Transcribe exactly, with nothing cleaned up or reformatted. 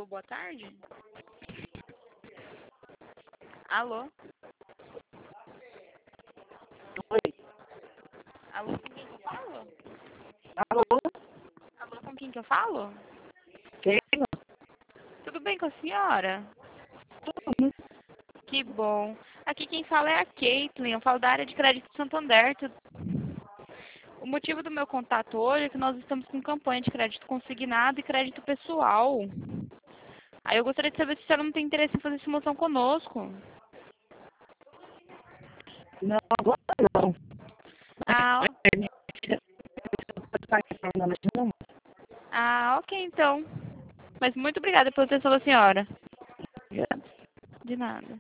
Alô, boa tarde? Alô? Oi. Alô, com quem que eu falo? Alô? Alô, com quem que eu falo? Quem? Tudo bem com a senhora? Tudo. Que bom. Aqui quem fala é a Caitlin, eu falo da área de crédito Santander. Tu- O motivo do meu contato hoje é que nós estamos com campanha de crédito consignado e crédito pessoal. Aí eu gostaria de saber se a senhora não tem interesse em fazer simulação conosco. Não, agora não. Ah, É, minha filha, pode estar falando, mas não. ah, ok então. Mas muito obrigada pela atenção da senhora. É. De nada.